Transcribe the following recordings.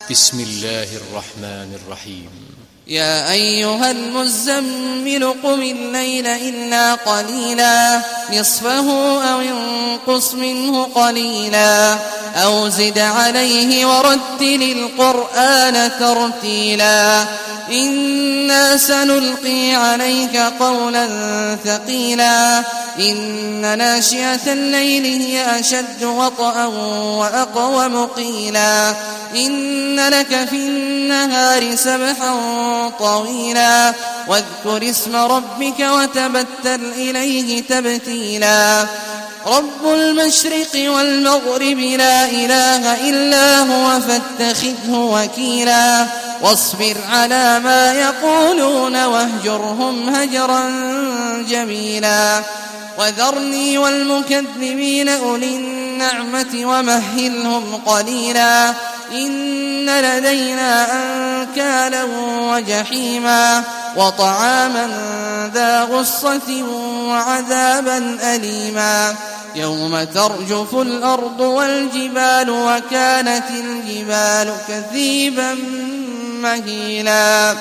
بسم الله الرحمن الرحيم. يا أيها المزمل قم الليل إلا قليلا نصفه أو انقص منه قليلا أو زد عليه ورتل القرآن ترتيلا إنا سنلقي عليك قولا ثقيلا إن ناشئة الليل هي أشد وطئا وأقوم قيلا إن لك في النهار سبحا طويلا واذكر اسم ربك وتبتل إليه تبتيلا رب المشرق والمغرب لا إله إلا هو فاتخذه وكيلا واصبر على ما يقولون واهجرهم هجرا جميلا وذرني والمكذبين أولي النعمة ومهلهم قليلا إن لدينا أنكالا وجحيما وطعاما ذا غصة وعذابا أليما يوم ترجف الأرض والجبال وكانت الجبال كثيبا مهيلا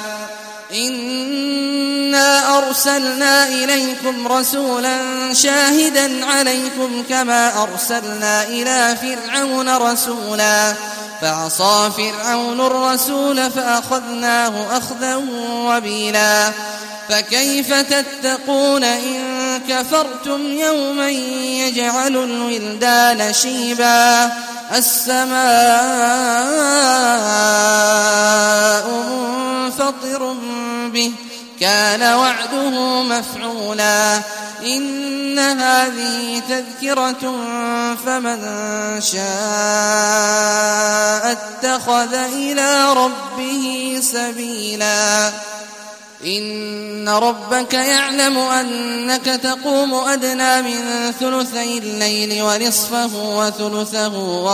إنا أرسلنا إليكم رسولا شاهدا عليكم كما أرسلنا إلى فرعون رسولا فعصى فرعون الرسول فأخذناه أخذا وبيلا فكيف تتقون إن كفرتم يوما يجعل الولدان شيبا السماء منفطر به كان وعده مفعولا إن هذه تذكرة فمن شاء اتخذ إلى ربه سبيلا إن ربك يعلم أنك تقوم أدنى من ثلثي الليل ونصفه وثلثه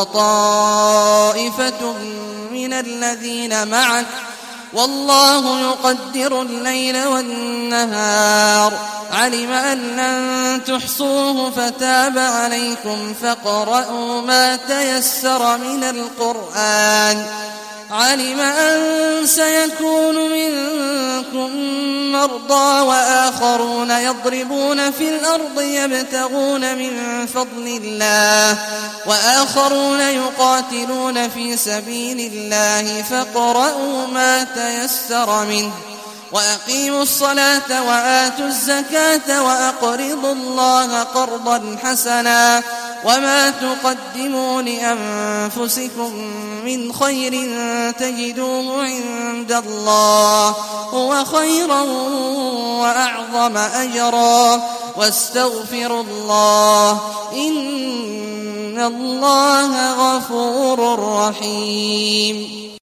وطائفة من الذين معك والله يقدر الليل والنهار علم أن لن تحصوه فتاب عليكم فاقرؤوا ما تيسر من القرآن علم أن سيكون منكم مرضى وآخرون يضربون في الأرض يبتغون من فضل الله وآخرون يقاتلون في سبيل الله فاقرؤوا ما تيسر منه وأقيموا الصلاة وآتوا الزكاة وأقرضوا الله قرضا حسنا وما تقدموا لأنفسكم من خير تجدوه عند الله هو خيرا وأعظم أجرا واستغفروا الله إن الله غفور رحيم.